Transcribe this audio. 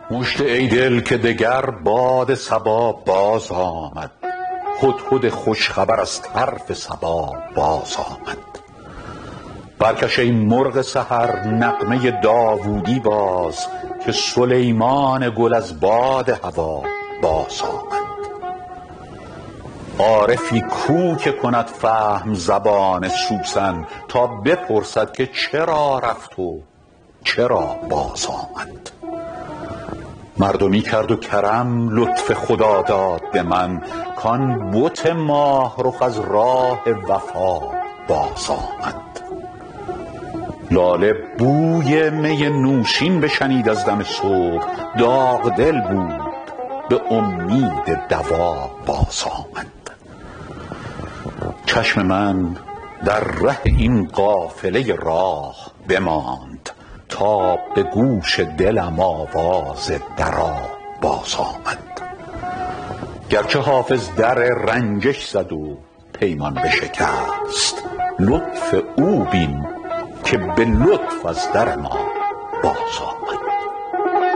مژده ای دل که دگر باد صبا باز آمد، هدهد خوش خبر از طرف صبا باز آمد. برکش ای مرغ سحر نغمه داوودی باز، که سلیمان گل از باد هوا باز آمد. عارفی کو که کند فهم زبان سوسن، تا بپرسد که چرا رفت و چرا باز آمد. مردمی کرد و کرم لطف خدا داد به من، کان بت ماه رخ از راه وفا باز آمد. لاله بوی می نوشین بشنید از دم صبح، داغ دل بود به امید دوا باز آمد. چشم من در ره این قافله راه بماند، تا به گوش دلم آواز درا باز آمد. گرچه حافظ در رنجش زد و پیمان بشکست، لطف او بین که به لطف از در ما باز آمد.